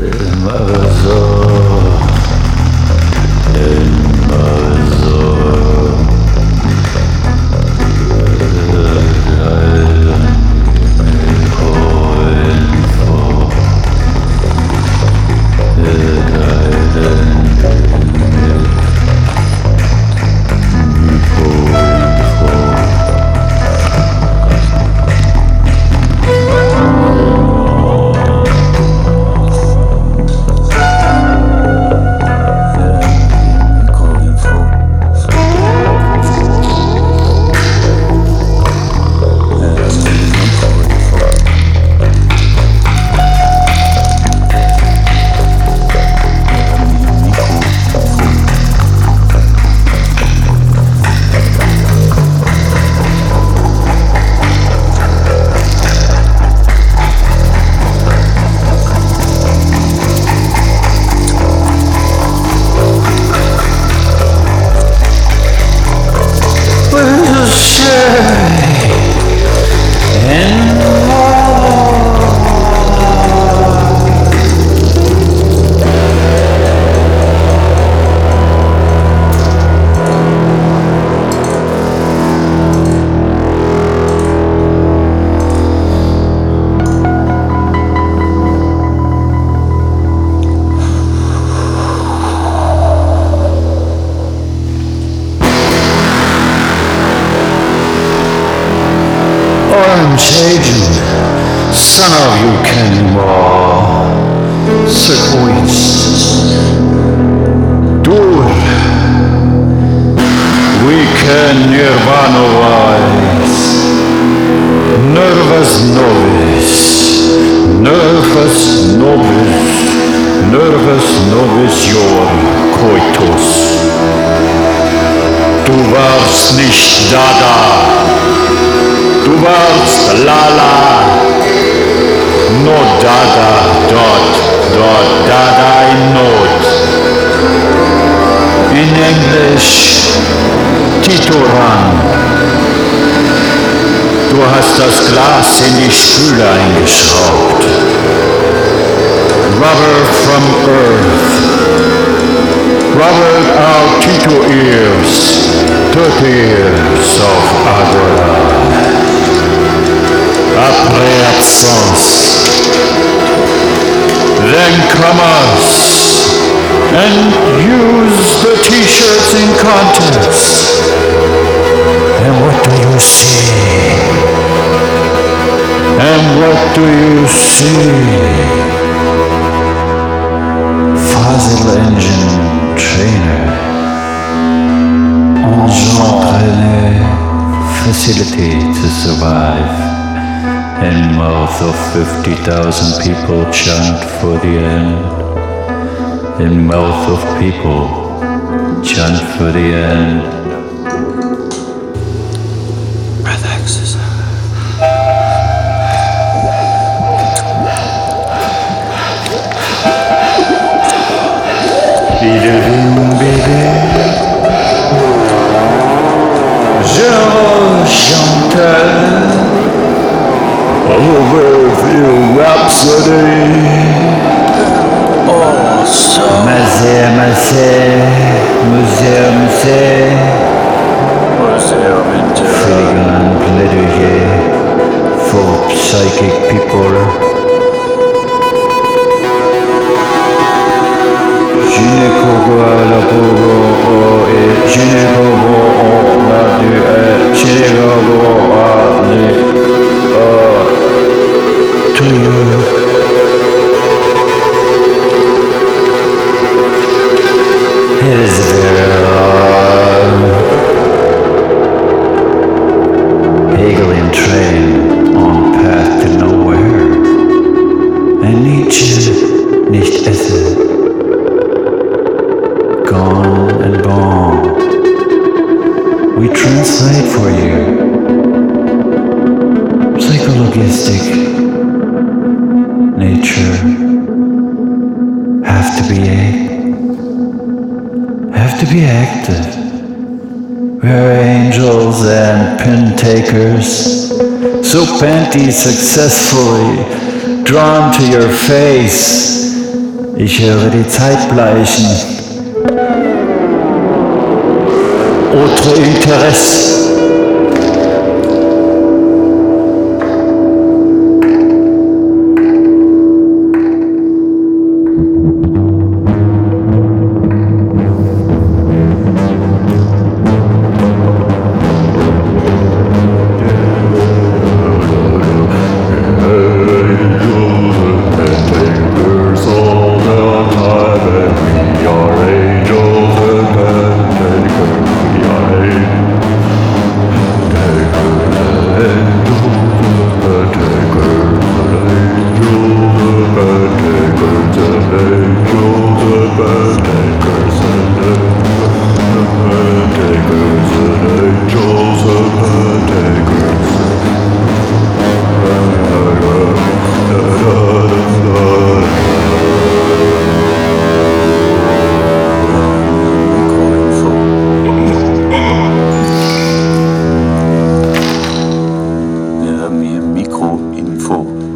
Son of you Kenmore, Sequoist, Dur, Weekend Nirvana Wise, Nervous Novice, Nervous Novice, Nervous Novice Your Coitus. Du warst nicht Dada, du warst Lala. No dada, dada in note. In English, Titoran. Du hast das Glas in die Spüle eingeschraubt. Rubber from earth. Rubbered out Tito ears, 30 years of agora. Après absence. Then come us and use the t-shirts in contests. And what do you see? And what do you see? Fazil engine trainer. Entraîné, facility to survive. In mouth of 50,000 people chant for the end. In mouth of people chant for the end. Breath exercise. Je chantais Overview Rhapsody. Awesome. Museum, Filigan Plédoyer for psychic people. Gynécogo à la bogo et gynécogo on a dû être gynécogo à les to you. It is very Hegelian train on path to nowhere. And Nietzsche nicht esse. Gone and gone. We translate for you. Psychologistic nature have to be active. We're angels and pin takers, so panty successfully drawn to your face Ich höre die Zeit bleichen. Autre Interesse. Mikroinfo.